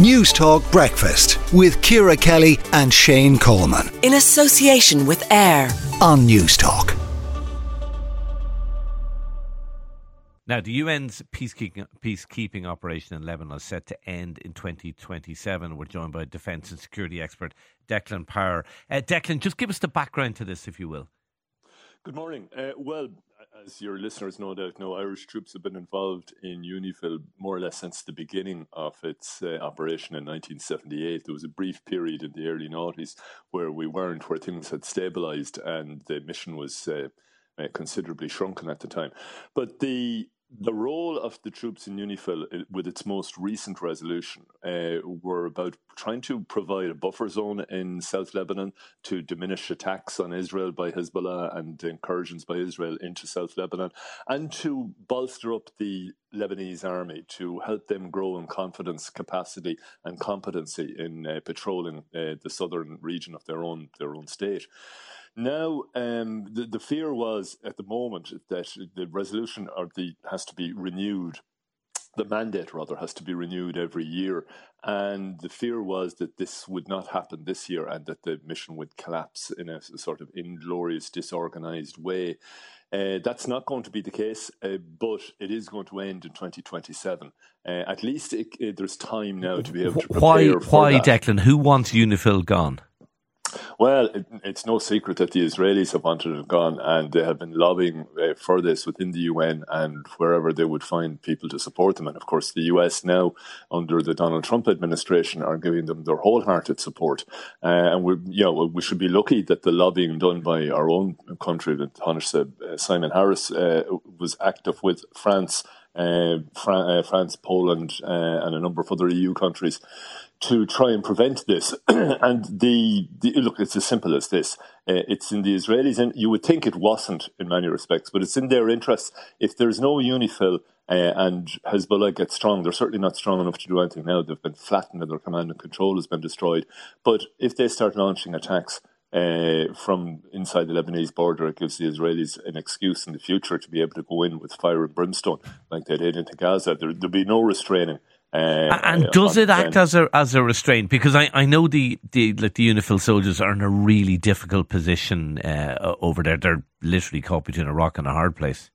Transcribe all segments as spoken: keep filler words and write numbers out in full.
News Talk Breakfast with Ciara Kelly and Shane Coleman. In association with AIR on News Talk. Now, the U N's peacekeeping, peacekeeping operation in Lebanon is set to end in twenty twenty-seven. We're joined by defence and security expert Declan Power. Uh, Declan, just give us the background to this, if you will. Good morning. Uh, well, as your listeners no doubt know, Irish troops have been involved in UNIFIL more or less since the beginning of its uh, operation in nineteen seventy-eight. There was a brief period in the early noughties where we weren't, where things had stabilised and the mission was uh, uh, considerably shrunken at the time. But the The role of the troops in UNIFIL, with its most recent resolution, uh, were about trying to provide a buffer zone in South Lebanon to diminish attacks on Israel by Hezbollah and incursions by Israel into South Lebanon, and to bolster up the Lebanese army, to help them grow in confidence, capacity and competency in uh, patrolling uh, the southern region of their own their own state. Now, um, the, the fear was at the moment that the resolution or the has to be renewed. The mandate, rather, has to be renewed every year. And the fear was that this would not happen this year and that the mission would collapse in a sort of inglorious, disorganised way. Uh, that's not going to be the case, uh, but it is going to end in twenty twenty-seven. Uh, at least it, it, there's time now to be able to prepare why, for why, that. Declan? Who wants UNIFIL gone? Well, it, it's no secret that the Israelis have wanted it gone, and they have been lobbying uh, for this within the U N and wherever they would find people to support them. And of course, the U S now, under the Donald Trump administration, are giving them their wholehearted support. Uh, and we, you know, we should be lucky that the lobbying done by our own country, that Taoiseach uh, Simon Harris uh, was active with France, uh, Fran- uh, France, Poland, uh, and a number of other E U countries, to try and prevent this. And the, the look, it's as simple as this. Uh, it's in the Israelis, and you would think it wasn't in many respects, but it's in their interests. If there's no UNIFIL uh, and Hezbollah gets strong, they're certainly not strong enough to do anything now. They've been flattened and their command and control has been destroyed. But if they start launching attacks uh, from inside the Lebanese border, it gives the Israelis an excuse in the future to be able to go in with fire and brimstone like they did into Gaza. There, there'll be no restraining. Uh, and uh, does it act them. as a as a restraint? Because I, I know the, the like the UNIFIL soldiers are in a really difficult position uh, over there. They're literally caught between a rock and a hard place.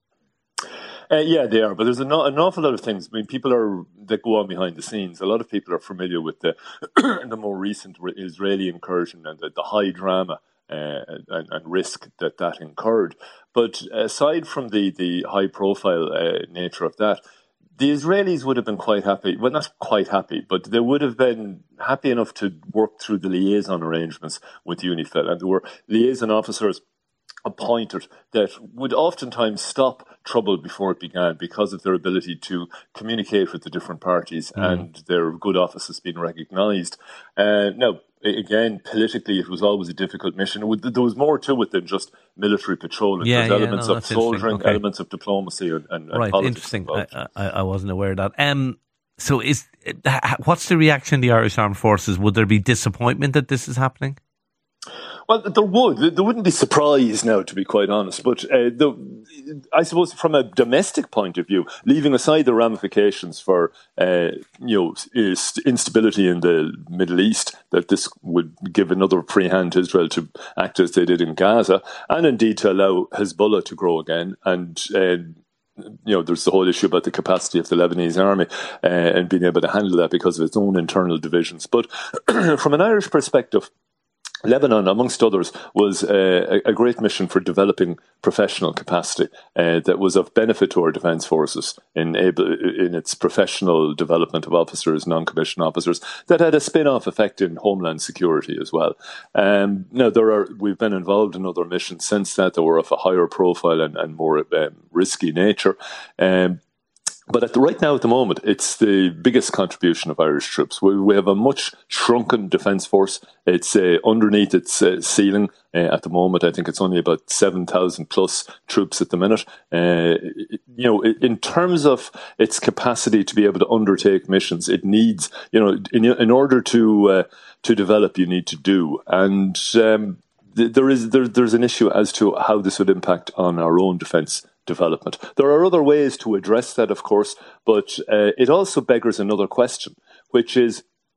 Uh, yeah, they are. But there's an, an awful lot of things. I mean, people are that go on behind the scenes. A lot of people are familiar with the the more recent Israeli incursion and the, the high drama uh, and, and risk that that incurred. But aside from the the high profile uh, nature of that, the Israelis would have been quite happy, well, not quite happy, but they would have been happy enough to work through the liaison arrangements with UNIFIL. And there were liaison officers appointed that would oftentimes stop trouble before it began because of their ability to communicate with the different parties mm. and their good offices being recognised. Uh, now, again, politically, it was always a difficult mission. There was more to it than just military patrolling. Yeah, There's yeah, elements no, of soldiering, okay. elements of diplomacy and, and, and right, politics. Interesting. I, I, I wasn't aware of that. Um, so is what's the reaction of the Irish Armed Forces? Would there be disappointment that this is happening? Well, there would. There wouldn't be surprise now, to be quite honest. But uh, the, I suppose from a domestic point of view, leaving aside the ramifications for uh, you know instability in the Middle East, that this would give another free hand to Israel to act as they did in Gaza, and indeed to allow Hezbollah to grow again, and uh, you know, there's the whole issue about the capacity of the Lebanese army uh, and being able to handle that because of its own internal divisions. But from an Irish perspective, Lebanon, amongst others, was uh, a great mission for developing professional capacity uh, that was of benefit to our defence forces in able, in its professional development of officers, non-commissioned officers, that had a spin-off effect in homeland security as well. Um, now, there are we've been involved in other missions since that that were of a higher profile and, and more um, risky nature. Um, But at the, right now, at the moment, it's the biggest contribution of Irish troops. We, we have a much shrunken defence force. It's uh, underneath its uh, ceiling uh, at the moment. I think it's only about seven thousand plus troops at the minute. Uh, you know, in terms of its capacity to be able to undertake missions, it needs, you know, in, in order to uh, to develop, you need to do. And um, th- there is there, there's an issue as to how this would impact on our own defence development. There are other ways to address that, of course, but uh, it also beggars another question, which is,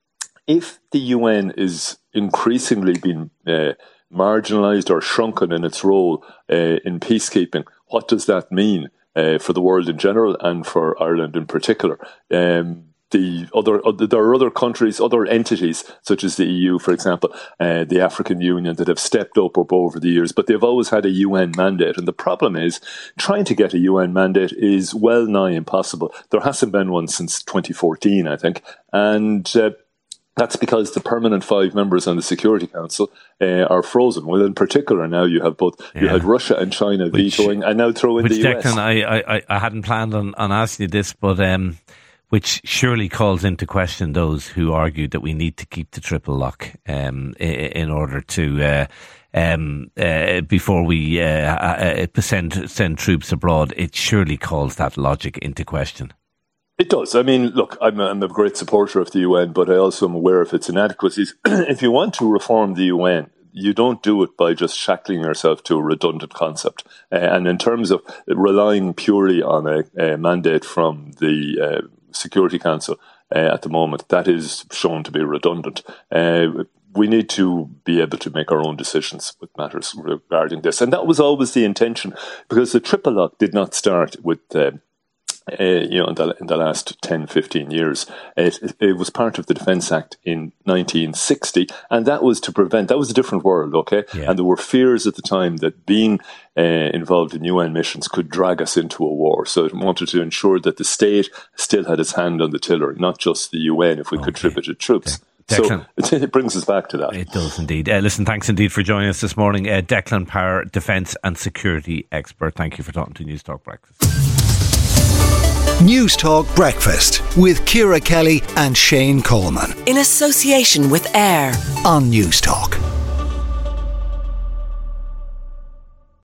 if the U N is increasingly being uh, marginalised or shrunken in its role uh, in peacekeeping, what does that mean uh, for the world in general and for Ireland in particular? Um, the other, other, there are other countries, other entities, such as the E U, for example, uh, the African Union, that have stepped up, up over the years, but they've always had a U N mandate. And the problem is, trying to get a U N mandate is well nigh impossible. There hasn't been one since twenty fourteen, I think. And uh, that's because the permanent five members on the Security Council uh, are frozen. Well, in particular, now you have both, yeah. you had Russia and China which, vetoing, and now throw in which the U S. Declan, I, I, I hadn't planned on, on asking you this, but um, which surely calls into question those who argued that we need to keep the triple lock um, in, in order to... Uh, Um, uh, before we uh, uh, send send troops abroad. It surely calls that logic into question. It does. I mean, look, I'm a, I'm a great supporter of the U N, but I also am aware of its inadequacies. If you want to reform the U N, you don't do it by just shackling yourself to a redundant concept. Uh, and in terms of relying purely on a, a mandate from the uh, Security Council uh, at the moment, that is shown to be redundant. Uh, We need to be able to make our own decisions with matters regarding this. And that was always the intention, because the triple lock did not start with, uh, uh, you know, in the, in the last ten, fifteen years. It, it was part of the Defence Act in nineteen sixty, and that was to prevent, that was a different world, okay? Yeah. And there were fears at the time that being uh, involved in U N missions could drag us into a war. So it wanted to ensure that the state still had its hand on the tiller, not just the U N, if we okay. contributed troops. Okay. Declan. So it brings us back to that. It does indeed. Uh, listen, thanks indeed for joining us this morning. Uh, Declan Power, defence and security expert. Thank you for talking to News Talk Breakfast. News Talk Breakfast with Ciara Kelly and Shane Coleman. In association with AIR on News Talk.